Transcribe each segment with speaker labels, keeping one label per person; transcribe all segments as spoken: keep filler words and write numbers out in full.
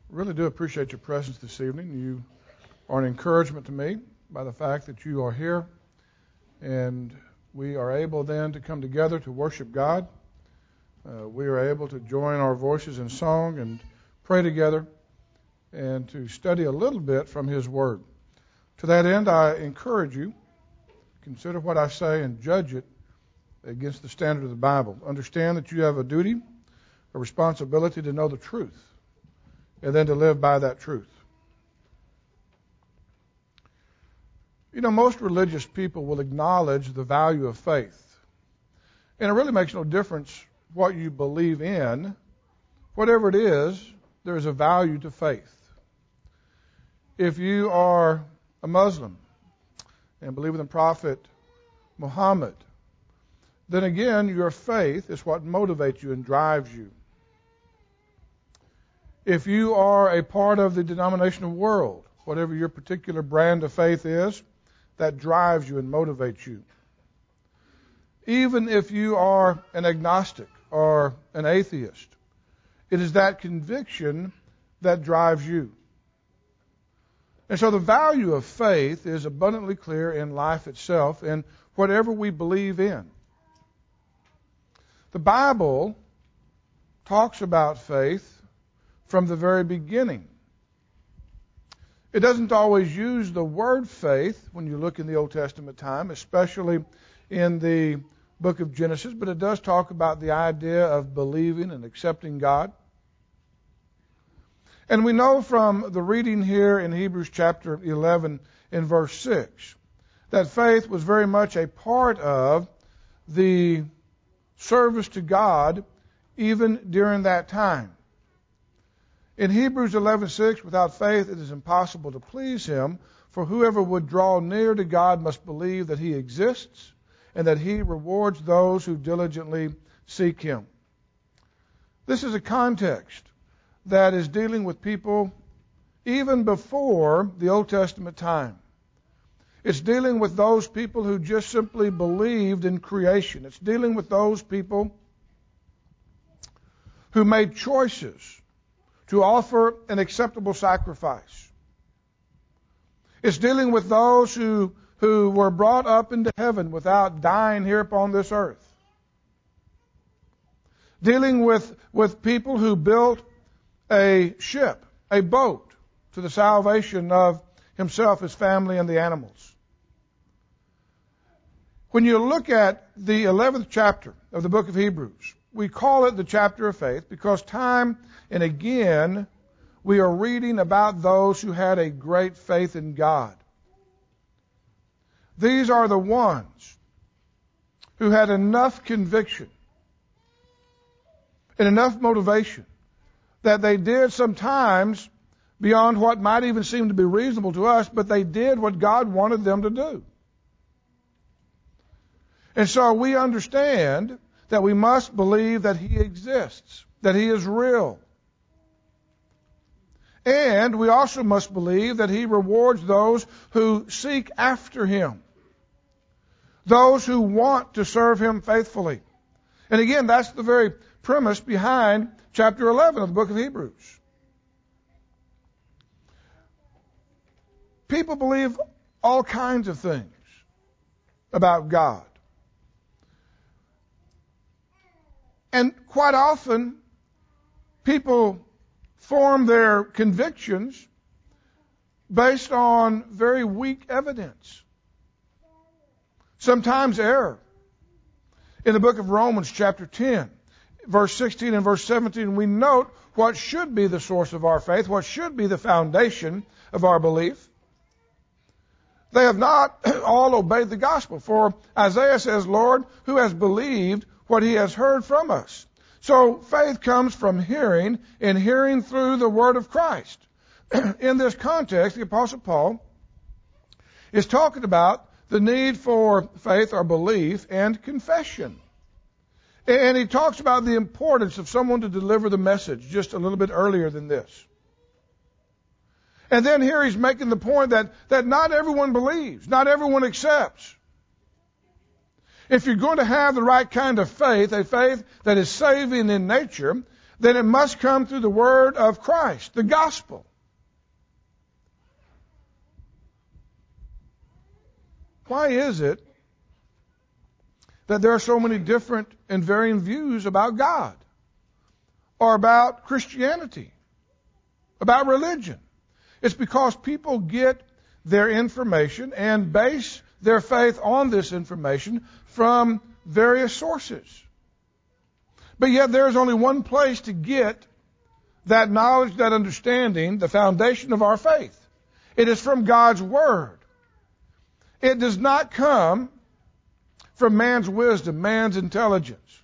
Speaker 1: Really do appreciate your presence this evening. You are an encouragement to me by the fact that you are here, and we are able then to come together to worship God. Uh, we are able to join our voices in song and pray together and to study a little bit from His Word. To that end, I encourage you, consider what I say and judge it against the standard of the Bible. Understand that you have a duty, a responsibility to know the truth, and then to live by that truth. You know, most religious people will acknowledge the value of faith. And it really makes no difference what you believe in. Whatever it is, there is a value to faith. If you are a Muslim and believe in the Prophet Muhammad, then again, your faith is what motivates you and drives you. If you are a part of the denominational world, whatever your particular brand of faith is, that drives you and motivates you. Even if you are an agnostic or an atheist, it is that conviction that drives you. And so the value of faith is abundantly clear in life itself and whatever we believe in. The Bible talks about faith from the very beginning. It doesn't always use the word faith when you look in the Old Testament time, especially in the book of Genesis, but it does talk about the idea of believing and accepting God. And we know from the reading here in Hebrews chapter eleven in verse six that faith was very much a part of the service to God even during that time. In Hebrews eleven six, without faith it is impossible to please Him, for whoever would draw near to God must believe that He exists and that He rewards those who diligently seek Him. This is a context that is dealing with people even before the Old Testament time. It's dealing with those people who just simply believed in creation. It's dealing with those people who made choices to offer an acceptable sacrifice. It's dealing with those who, who were brought up into heaven without dying here upon this earth. Dealing with, with people who built a ship, a boat, to the salvation of himself, his family, and the animals. When you look at the eleventh chapter of the book of Hebrews, we call it the chapter of faith because time and again we are reading about those who had a great faith in God. These are the ones who had enough conviction and enough motivation that they did sometimes beyond what might even seem to be reasonable to us, but they did what God wanted them to do. And so we understand that we must believe that He exists, that He is real. And we also must believe that He rewards those who seek after Him, those who want to serve Him faithfully. And again, that's the very premise behind chapter eleven of the book of Hebrews. People believe all kinds of things about God. And quite often, people form their convictions based on very weak evidence. Sometimes error. In the book of Romans, chapter ten, verse sixteen and verse seventeen, we note what should be the source of our faith, what should be the foundation of our belief. They have not all obeyed the gospel. For Isaiah says, Lord, who has believed what he has heard from us? So faith comes from hearing, and hearing through the word of Christ. In this context, the Apostle Paul is talking about the need for faith or belief and confession. And he talks about the importance of someone to deliver the message just a little bit earlier than this. And then here he's making the point that, that not everyone believes, not everyone accepts. If you're going to have the right kind of faith, a faith that is saving in nature, then it must come through the word of Christ, the gospel. Why is it that there are so many different and varying views about God or about Christianity, about religion? It's because people get their information and base their faith on this information from various sources. But yet there is only one place to get that knowledge, that understanding, the foundation of our faith. It is from God's Word. It does not come from man's wisdom, man's intelligence.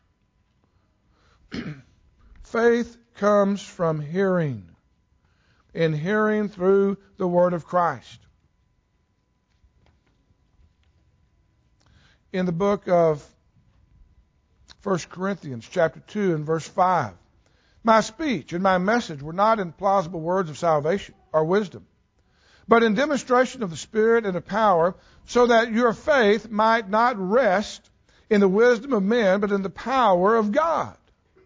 Speaker 1: Faith comes from hearing, and hearing through the Word of Christ. In the book of First Corinthians chapter two and verse five, my speech and my message were not in plausible words of salvation or wisdom, but in demonstration of the Spirit and of power, so that your faith might not rest in the wisdom of men, but in the power of God.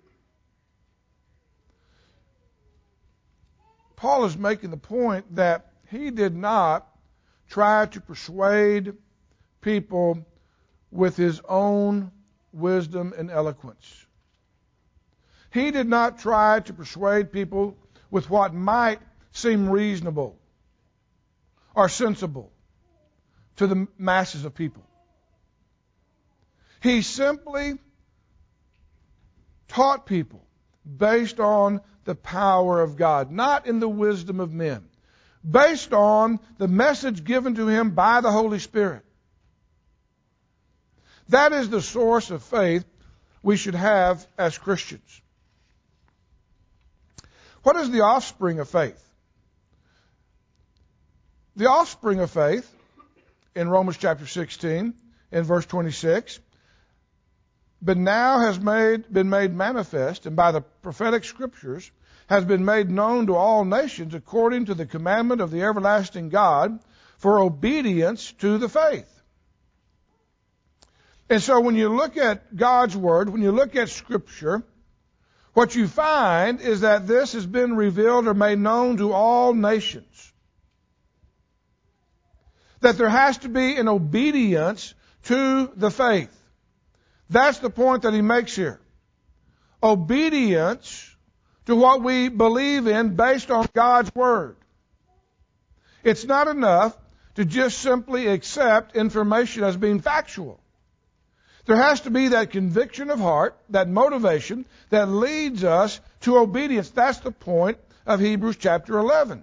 Speaker 1: Paul is making the point that he did not try to persuade people with his own wisdom and eloquence. He did not try to persuade people with what might seem reasonable or sensible to the masses of people. He simply taught people based on the power of God, not in the wisdom of men, based on the message given to him by the Holy Spirit. That is the source of faith we should have as Christians. What is the offspring of faith? The offspring of faith, in Romans chapter sixteen, in verse twenty-six, but now has made, been made manifest, and by the prophetic scriptures has been made known to all nations according to the commandment of the everlasting God for obedience to the faith. And so when you look at God's Word, when you look at Scripture, what you find is that this has been revealed or made known to all nations. That there has to be an obedience to the faith. That's the point that he makes here. Obedience to what we believe in based on God's Word. It's not enough to just simply accept information as being factual. There has to be that conviction of heart, that motivation that leads us to obedience. That's the point of Hebrews chapter eleven.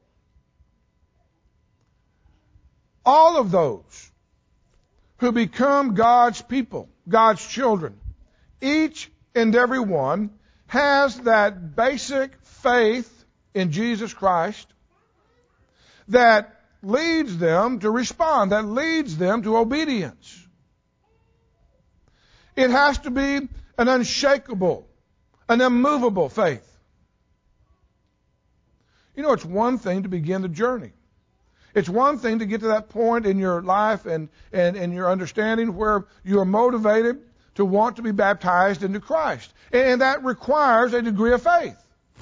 Speaker 1: All of those who become God's people, God's children, each and every one has that basic faith in Jesus Christ that leads them to respond, that leads them to obedience. It has to be an unshakable, an immovable faith. You know, it's one thing to begin the journey. It's one thing to get to that point in your life and, and, and your understanding where you are motivated to want to be baptized into Christ. And that requires a degree of faith.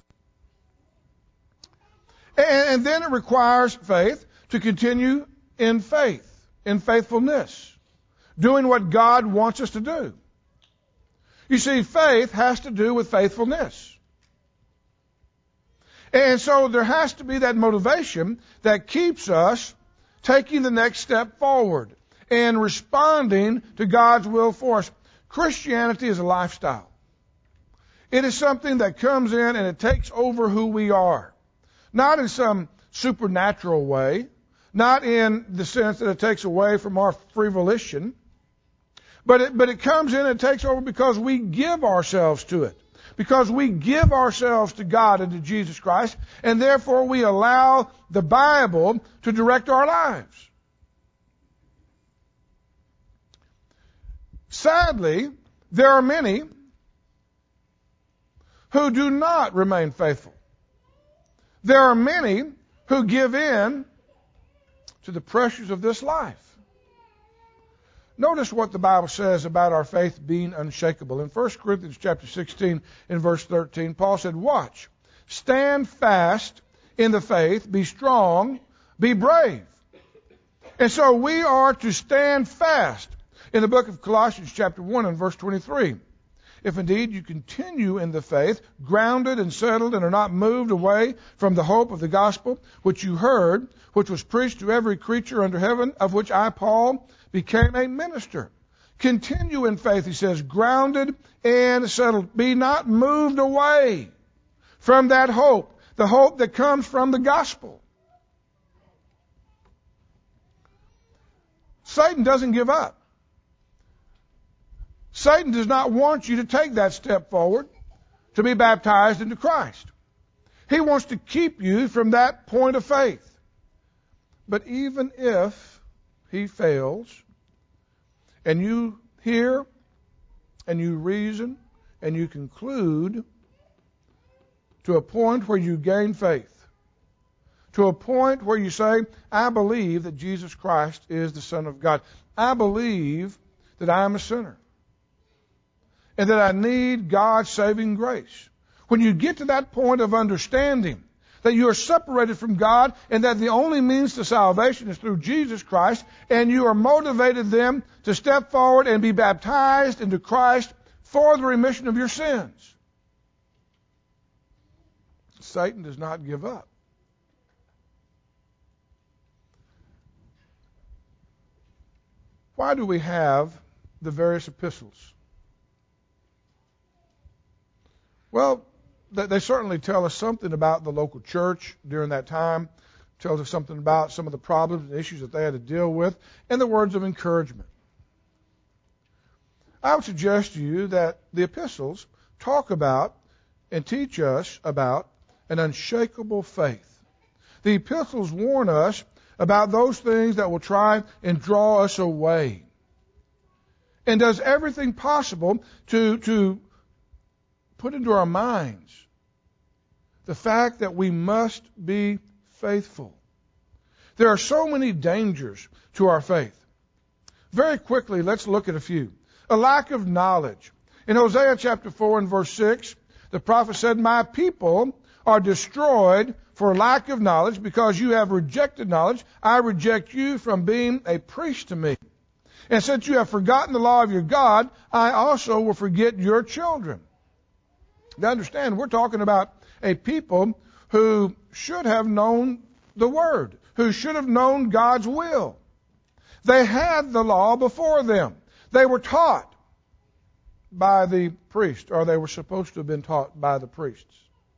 Speaker 1: And, and then it requires faith to continue in faith, in faithfulness, doing what God wants us to do. You see, faith has to do with faithfulness. And so there has to be that motivation that keeps us taking the next step forward and responding to God's will for us. Christianity is a lifestyle. It is something that comes in and it takes over who we are. Not in some supernatural way, not in the sense that it takes away from our free volition, but it, but it comes in and takes over because we give ourselves to it. Because we give ourselves to God and to Jesus Christ, and therefore we allow the Bible to direct our lives. Sadly, there are many who do not remain faithful. There are many who give in to the pressures of this life. notice what the Bible says about our faith being unshakable. In First Corinthians chapter sixteen, in verse thirteen, Paul said, "Watch, stand fast in the faith, be strong, be brave." And so we are to stand fast. In the book of Colossians chapter one and verse twenty-three, "If indeed you continue in the faith, grounded and settled, and are not moved away from the hope of the gospel which you heard, which was preached to every creature under heaven, of which I, Paul, became a minister." Continue in faith, he says, grounded and settled. Be not moved away from that hope, the hope that comes from the gospel. Satan doesn't give up. Satan does not want you to take that step forward to be baptized into Christ. He wants to keep you from that point of faith. But even if he fails, and you hear, and you reason, and you conclude to a point where you gain faith, to a point where you say, "I believe that Jesus Christ is the Son of God. I believe that I am a sinner, and that I need God's saving grace." When you get to that point of understanding that you are separated from God and that the only means to salvation is through Jesus Christ, and you are motivated then to step forward and be baptized into Christ for the remission of your sins, Satan does not give up. Why do we have the various epistles? Well, they certainly tell us something about the local church during that time, tells us something about some of the problems and issues that they had to deal with, and the words of encouragement. I would suggest to you that the epistles talk about and teach us about an unshakable faith. The epistles warn us about those things that will try and draw us away, and does everything possible to, to put into our minds the fact that we must be faithful. There are so many dangers to our faith. Very quickly, let's look at a few. A lack of knowledge. In Hosea chapter four and verse six, the prophet said, "My people are destroyed for lack of knowledge, because you have rejected knowledge. I reject you from being a priest to me. And since you have forgotten the law of your God, I also will forget your children." Now understand, we're talking about a people who should have known the Word, who should have known God's will. They had the law before them. They were taught by the priest, or they were supposed to have been taught by the priests.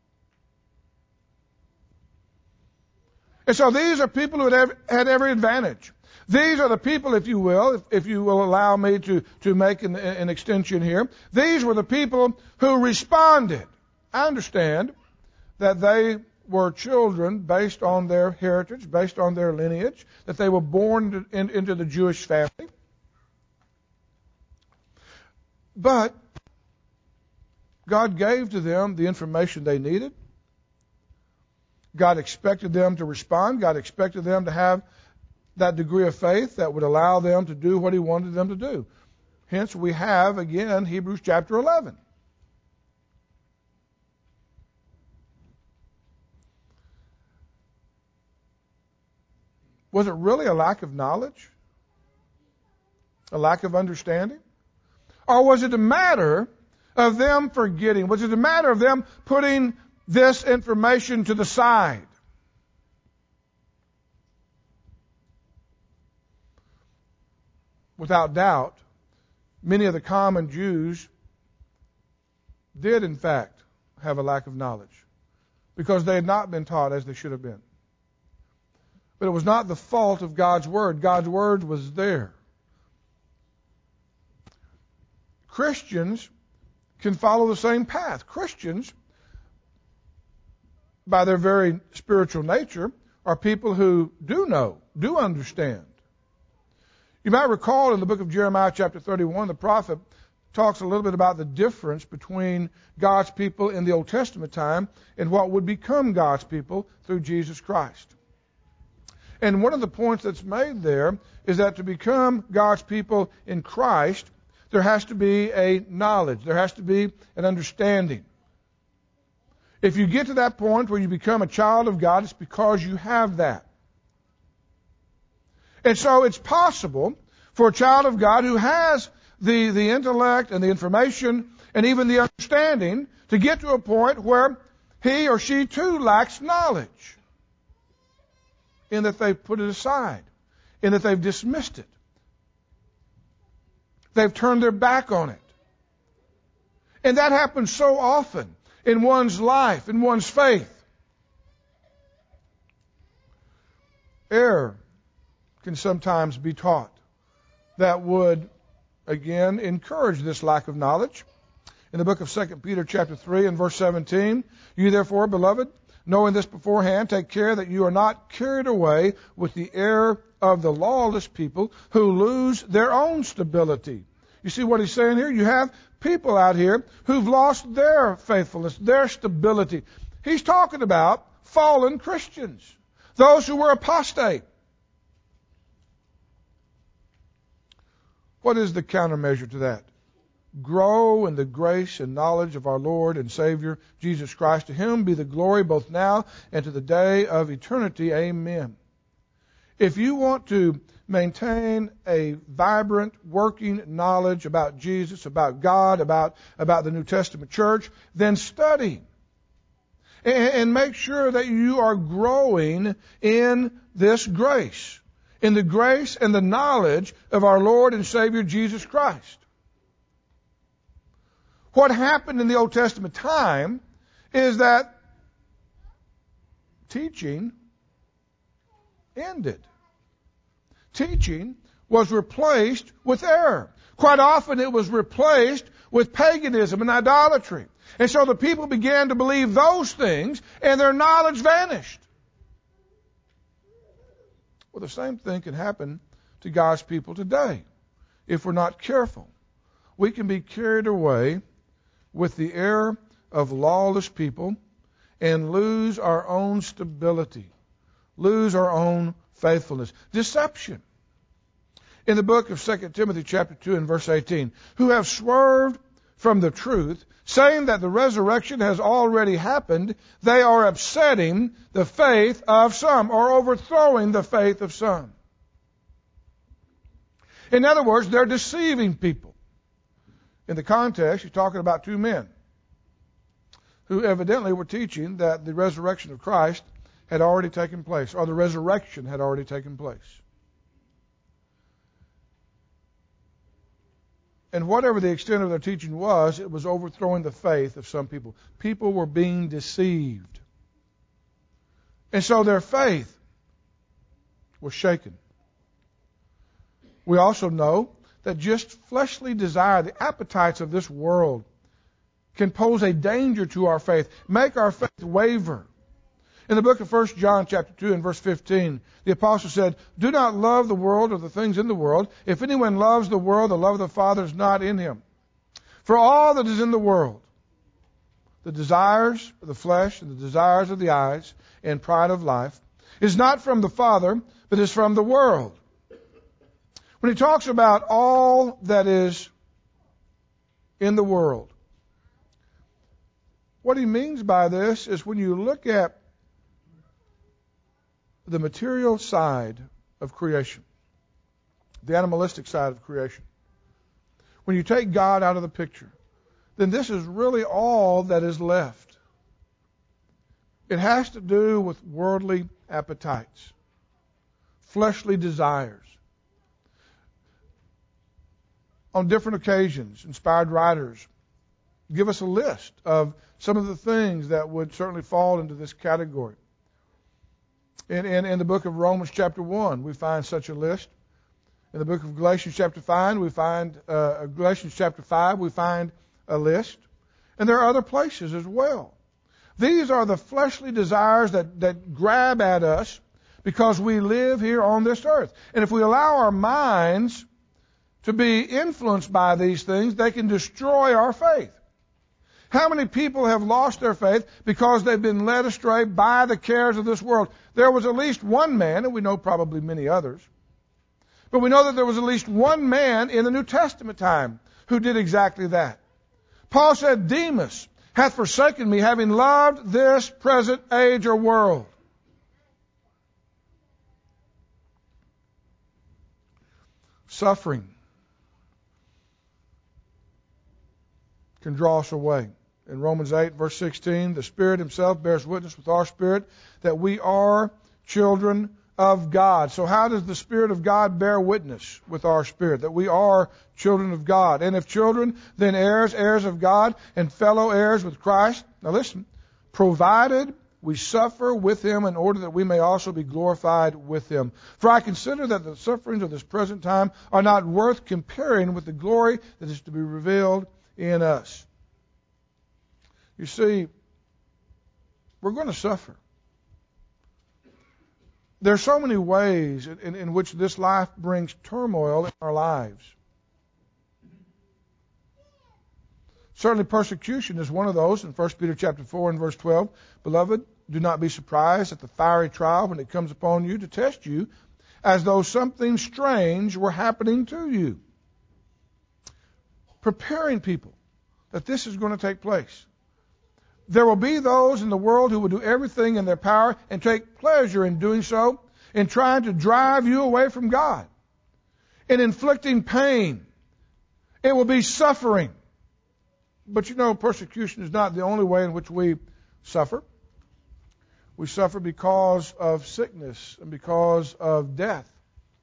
Speaker 1: And so these are people who had, had every advantage. These are the people, if you will, if, if you will allow me to, to make an, an extension here, these were the people who responded. I understand that they were children based on their heritage, based on their lineage, that they were born in, into the Jewish family. But God gave to them the information they needed. God expected them to respond. God expected them to have that degree of faith that would allow them to do what He wanted them to do. Hence, we have, again, Hebrews chapter eleven. Was it really a lack of knowledge? A lack of understanding? Or was it a matter of them forgetting? Was it a matter of them putting this information to the side? Without doubt, many of the common Jews did, in fact, have a lack of knowledge, because they had not been taught as they should have been. But it was not the fault of God's Word. God's Word was there. Christians can follow the same path. Christians, by their very spiritual nature, are people who do know, do understand. You might recall in the book of Jeremiah chapter thirty-one, the prophet talks a little bit about the difference between God's people in the Old Testament time and what would become God's people through Jesus Christ. And one of the points that's made there is that to become God's people in Christ, there has to be a knowledge. There has to be an understanding. If you get to that point where you become a child of God, it's because you have that. And so it's possible for a child of God who has the, the intellect and the information and even the understanding to get to a point where he or she too lacks knowledge, in that they've put it aside, in that they've dismissed it. They've turned their back on it. And that happens so often in one's life, in one's faith. Error can sometimes be taught that would, again, encourage this lack of knowledge. In the book of Second Peter chapter three and verse seventeen, you therefore, beloved, knowing this beforehand, take care that you are not carried away with the error of the lawless people who lose their own stability. You see what he's saying here? You have people out here who've lost their faithfulness, their stability. He's talking about fallen Christians, those who were apostate. What is the countermeasure to that? Grow in the grace and knowledge of our Lord and Savior, Jesus Christ. To Him be the glory both now and to the day of eternity. Amen. If you want to maintain a vibrant, working knowledge about Jesus, about God, about, about the New Testament church, then study. And, and make sure that you are growing in this grace, in the grace and the knowledge of our Lord and Savior, Jesus Christ. What happened in the Old Testament time is that teaching ended. Teaching was replaced with error. Quite often it was replaced with paganism and idolatry. And so the people began to believe those things and their knowledge vanished. Well, the same thing can happen to God's people today if we're not careful. We can be carried away with the error of lawless people and lose our own stability, lose our own faithfulness. Deception. In the book of Second Timothy chapter two and verse eighteen, who have swerved from the truth, saying that the resurrection has already happened, they are upsetting the faith of some, or overthrowing the faith of some. In other words, they're deceiving people. In the context, he's talking about two men who evidently were teaching that the resurrection of Christ had already taken place, or the resurrection had already taken place. And whatever the extent of their teaching was, it was overthrowing the faith of some people. People were being deceived. And so their faith was shaken. We also know that just fleshly desire, the appetites of this world, can pose a danger to our faith, make our faith waver. In the book of First John chapter two and verse fifteen, the apostle said, do not love the world or the things in the world. If anyone loves the world, the love of the Father is not in him. For all that is in the world, the desires of the flesh and the desires of the eyes and pride of life, is not from the Father, but is from the world. When he talks about all that is in the world, what he means by this is when you look at the material side of creation, the animalistic side of creation, when you take God out of the picture, then this is really all that is left. It has to do with worldly appetites, fleshly desires. On different occasions, inspired writers give us a list of some of the things that would certainly fall into this category. In, in, in the book of Romans chapter one, we find such a list. In the book of Galatians chapter five, we find uh, Galatians chapter five, we find a list. And there are other places as well. These are the fleshly desires that, that grab at us because we live here on this earth. And if we allow our minds to be influenced by these things, they can destroy our faith. How many people have lost their faith because they've been led astray by the cares of this world? There was at least one man, and we know probably many others, but we know that there was at least one man in the New Testament time who did exactly that. Paul said, Demas hath forsaken me, having loved this present age or world. Suffering can draw us away. In Romans eight, verse sixteen, the Spirit Himself bears witness with our spirit that we are children of God. So how does the Spirit of God bear witness with our spirit that we are children of God? And if children, then heirs, heirs of God, and fellow heirs with Christ. Now listen, provided we suffer with Him in order that we may also be glorified with Him. For I consider that the sufferings of this present time are not worth comparing with the glory that is to be revealed in us. You see, we're going to suffer. There are so many ways in, in, in which this life brings turmoil in our lives. Certainly persecution is one of those in First Peter chapter four and verse twelve. Beloved, do not be surprised at the fiery trial when it comes upon you to test you, as though something strange were happening to you. Preparing people that this is going to take place. There will be those in the world who will do everything in their power and take pleasure in doing so, in trying to drive you away from God, in inflicting pain. It will be suffering. But you know, persecution is not the only way in which we suffer. We suffer because of sickness and because of death.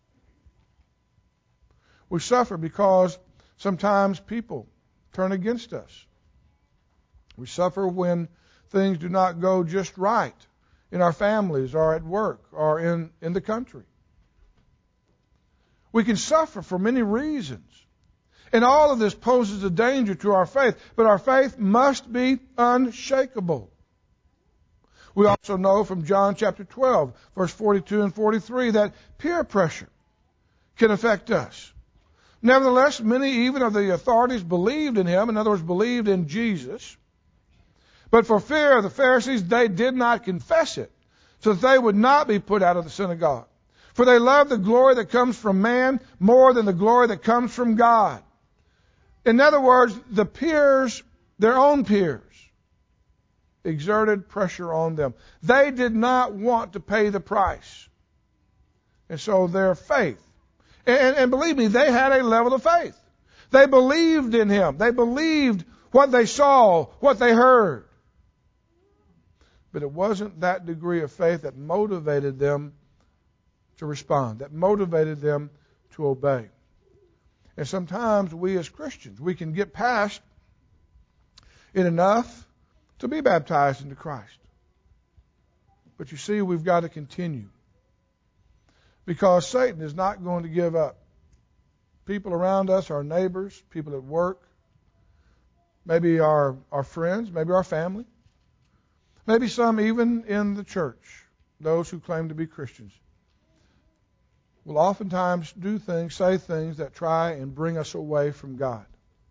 Speaker 1: We suffer because sometimes people turn against us. We suffer when things do not go just right in our families or at work or in, in the country. We can suffer for many reasons. And all of this poses a danger to our faith, but our faith must be unshakable. We also know from John chapter twelve, verse forty-two and forty-three, that peer pressure can affect us. Nevertheless, many even of the authorities believed in Him, in other words, believed in Jesus. But for fear of the Pharisees, they did not confess it, so that they would not be put out of the synagogue. For they loved the glory that comes from man more than the glory that comes from God. In other words, the peers, their own peers, exerted pressure on them. They did not want to pay the price. And so their faith, and, and believe me, they had a level of faith. They believed in Him. They believed what they saw, what they heard. But it wasn't that degree of faith that motivated them to respond, that motivated them to obey. And sometimes we as Christians, we can get past it enough to be baptized into Christ. But you see, we've got to continue. Because Satan is not going to give up. People around us, our neighbors, people at work, maybe our, our friends, maybe our family, maybe some even in the church, those who claim to be Christians, will oftentimes do things, say things that try and bring us away from God.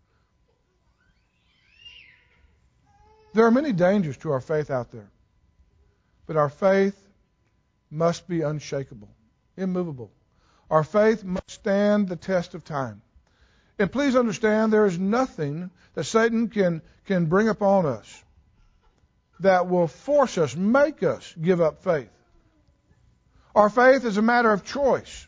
Speaker 1: There are many dangers to our faith out there, but our faith must be unshakable, immovable. Our faith must stand the test of time. And please understand, there is nothing that Satan can, can bring upon us that will force us, make us give up faith. Our faith is a matter of choice.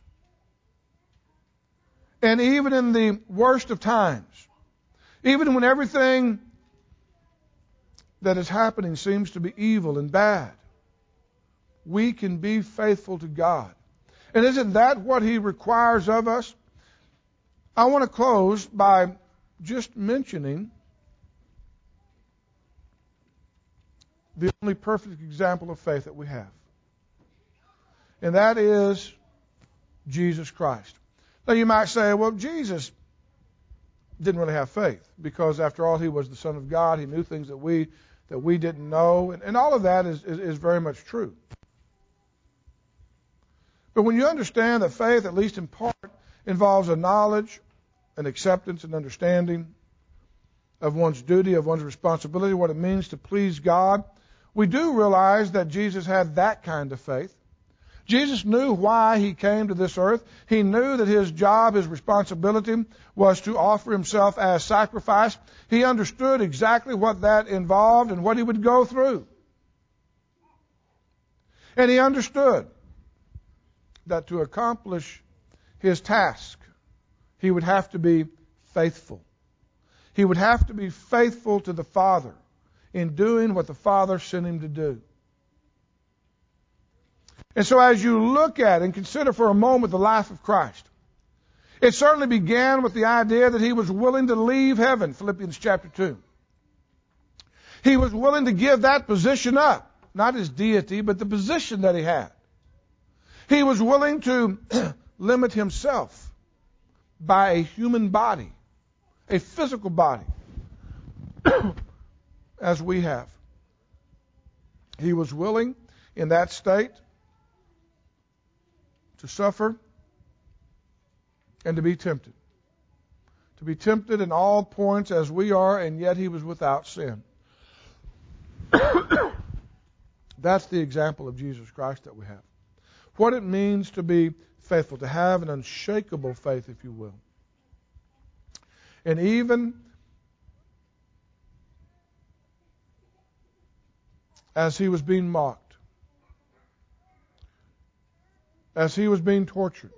Speaker 1: And even in the worst of times, even when everything that is happening seems to be evil and bad, we can be faithful to God. And isn't that what He requires of us? I want to close by just mentioning the only perfect example of faith that we have. And that is Jesus Christ. Now you might say, well, Jesus didn't really have faith because after all, He was the Son of God. He knew things that we that we didn't know. And, and all of that is, is, is very much true. But when you understand that faith, at least in part, involves a knowledge, an acceptance, and understanding of one's duty, of one's responsibility, what it means to please God, we do realize that Jesus had that kind of faith. Jesus knew why he came to this earth. He knew that his job, his responsibility was to offer himself as sacrifice. He understood exactly what that involved and what he would go through. And he understood that to accomplish his task, he would have to be faithful. He would have to be faithful to the Father in doing what the Father sent him to do. And so as you look at and consider for a moment the life of Christ, it certainly began with the idea that he was willing to leave heaven, Philippians chapter two. He was willing to give that position up, not his deity, but the position that he had. He was willing to limit himself by a human body, a physical body, as we have. He was willing in that state to suffer and to be tempted. To be tempted in all points as we are, and yet he was without sin. That's the example of Jesus Christ that we have. What it means to be faithful, to have an unshakable faith, if you will. And even as he was being mocked, as he was being tortured,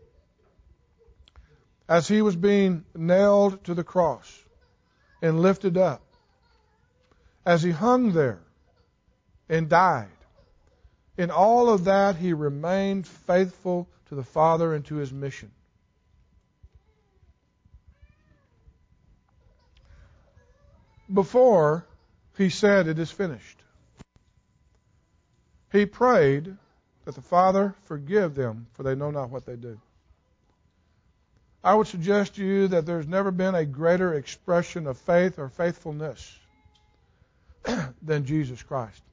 Speaker 1: as he was being nailed to the cross and lifted up, as he hung there and died, in all of that he remained faithful to the Father and to his mission. Before he said, "It is finished," he prayed that the Father forgive them, for they know not what they do. I would suggest to you that there's never been a greater expression of faith or faithfulness than Jesus Christ.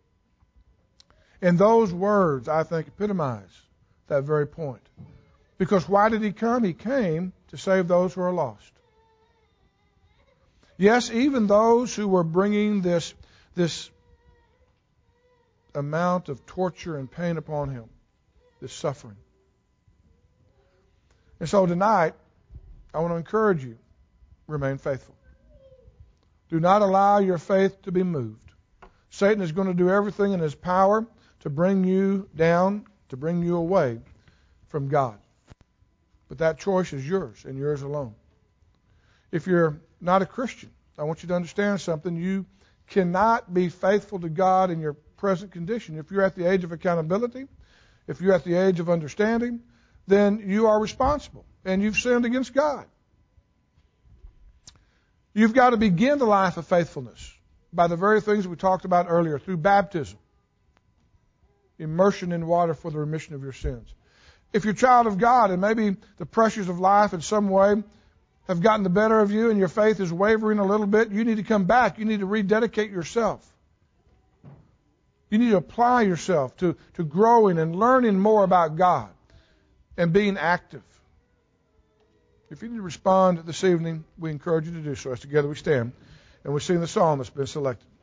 Speaker 1: And those words, I think, epitomize that very point. Because why did he come? He came to save those who are lost. Yes, even those who were bringing this, this amount of torture and pain upon him, this suffering. And so tonight, I want to encourage you, remain faithful. Do not allow your faith to be moved. Satan is going to do everything in his power to bring you down, to bring you away from God. But that choice is yours and yours alone. If you're not a Christian, I want you to understand something. You cannot be faithful to God in your present condition. If you're at the age of accountability, if you're at the age of understanding, then you are responsible and you've sinned against God. You've got to begin the life of faithfulness by the very things we talked about earlier, through baptism, immersion in water for the remission of your sins. If you're a child of God and maybe the pressures of life in some way have gotten the better of you and your faith is wavering a little bit, you need to come back. You need to rededicate yourself. You need to apply yourself to, to growing and learning more about God and being active. If you need to respond this evening, we encourage you to do so. As together we stand and we sing the song that's been selected.